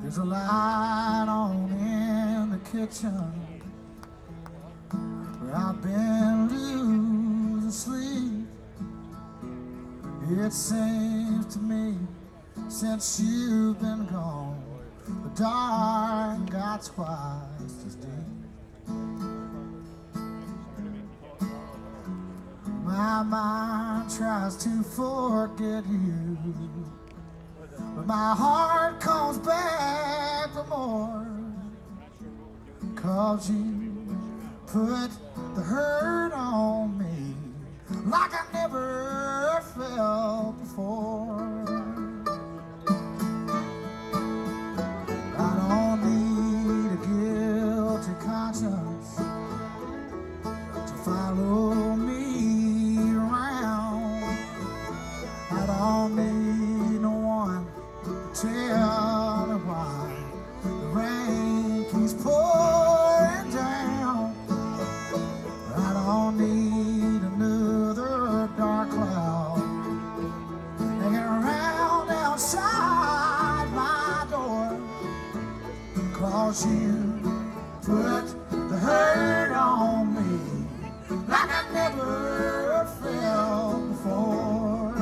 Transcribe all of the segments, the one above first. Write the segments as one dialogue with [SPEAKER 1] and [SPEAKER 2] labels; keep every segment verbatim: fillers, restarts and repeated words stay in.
[SPEAKER 1] There's a light on in the kitchen where I've been losing sleep. It seems to me since you've been gone, the dark got twice as deep. My mind tries to forget you, but my heart comes back for more. 'Cause you put the hurt on me like I never felt before. I don't need a guilty conscience to follow me around. I don't need no one to tell me why the rain keeps pouring down. I don't need another dark cloud hanging around outside my door. 'Cause you put the hurt on me like I never felt before.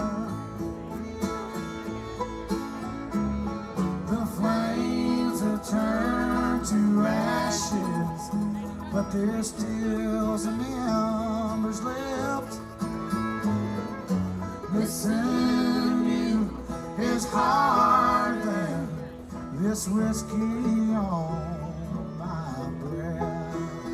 [SPEAKER 1] The flames have turned to ashes, but there's still some embers left. Missing you is harder than this whiskey on my breath.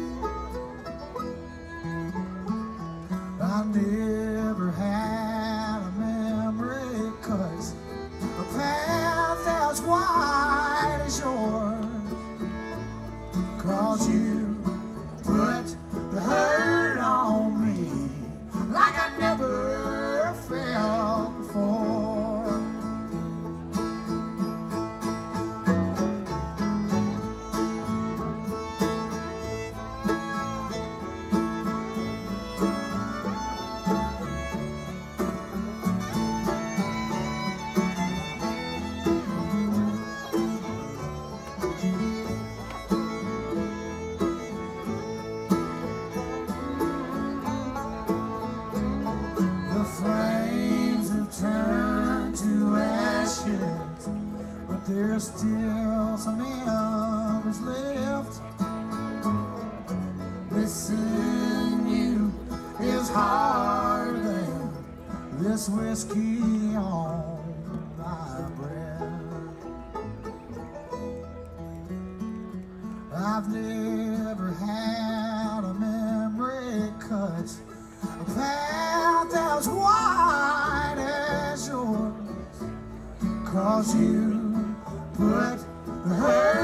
[SPEAKER 1] I never had a memory, 'cause a path as wide as yours. 'Cause you put the hurt on me like I never felt before. Flames have turned to ashes, but there's still some embers left. Missing you is harder than this whiskey on my breath. I've never had a memory cut, a path as wide as yours. 'Cause you put the hurt